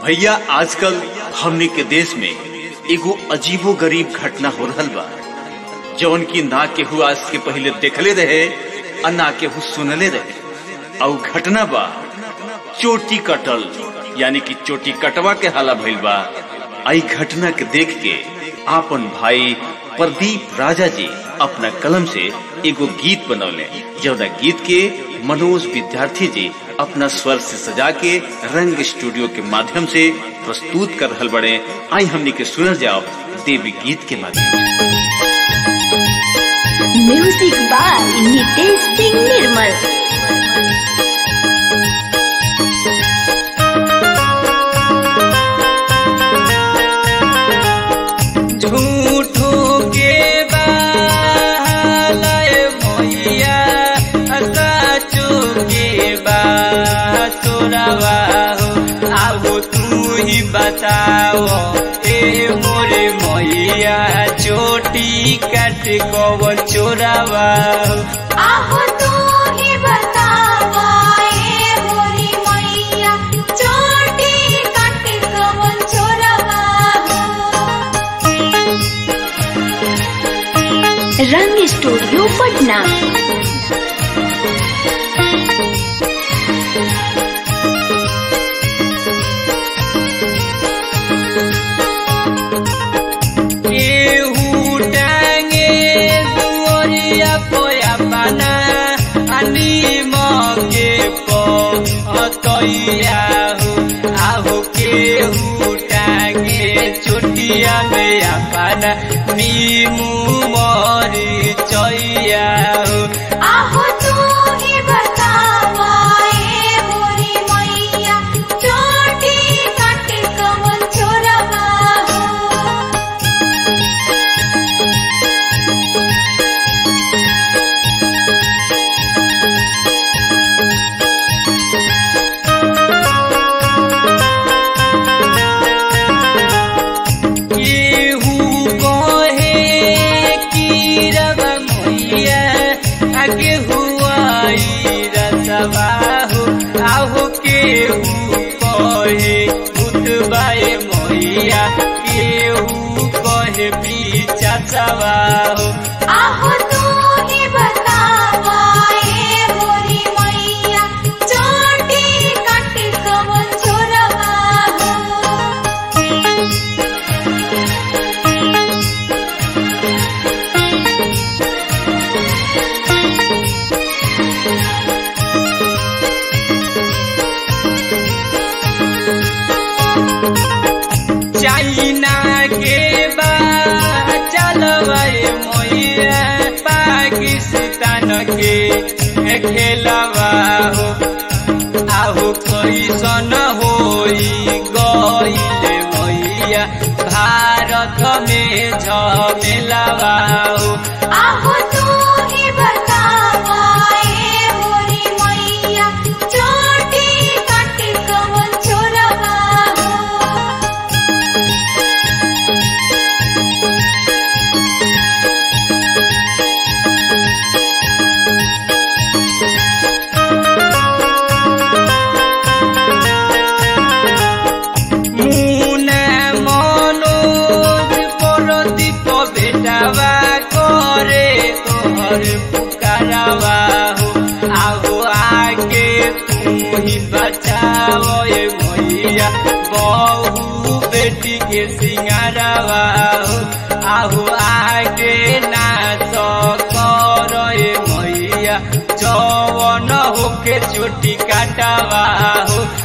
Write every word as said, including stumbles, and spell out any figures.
भैया आजकल हमने के देश में एगो अजीबो गरीब घटना हो रहल बा जौन की ना केहू आज के पहले देखले रहे और ना केहू सुनले रहे। और घटना बा चोटी कटल यानी कि चोटी कटवा के हाला भइल बा। आई घटना के देख के आपन भाई प्रदीप राजा जी अपना कलम से एगो गीत बनौले, जौना गीत के मनोज विद्यार्थी जी अपना स्वर से सजा के रंग स्टूडियो के माध्यम से प्रस्तुत कर रहल बड़े। आई हमने के सुनल जाओ देवी गीत के माध्यम से। Music by Nitesh Singh Nirmal. बताओ ए मोरे मैया चोटी काट कौन चोरावा। आहो तू ही बतावा ए मोरी मैया चोटी काट कौन चोरावा। रंग स्टूडियो पटना। आहो केहू टांगे चोटिया में अपना नीमू मरी चैया। आहो तू ही बतावा ए मोरी मैया चोटी काट कौन चोरावा। आहो केहू कहे भूतबाए मैया केहू कहे पीछा सवाहो। आहो तू ही बतावा ए मोरी मैया चोटी काट कौन चोरावा। चाइना के बा चलवाए मैया पाकिस्तान के खेलवा हो। आहो कैसन होई गईले मैया भारत में झमेलावा हो। आहो तू ही बतावा ए मोरी मैया चोटी काट कौन चोरावा। पुकारावा हो आहो आगे तू ही बचाओ ए मैया बहू बेटी के सिंगारावा हो। आहो आगे नाच कर ए मैया जवन होके चोटी काटावा हो।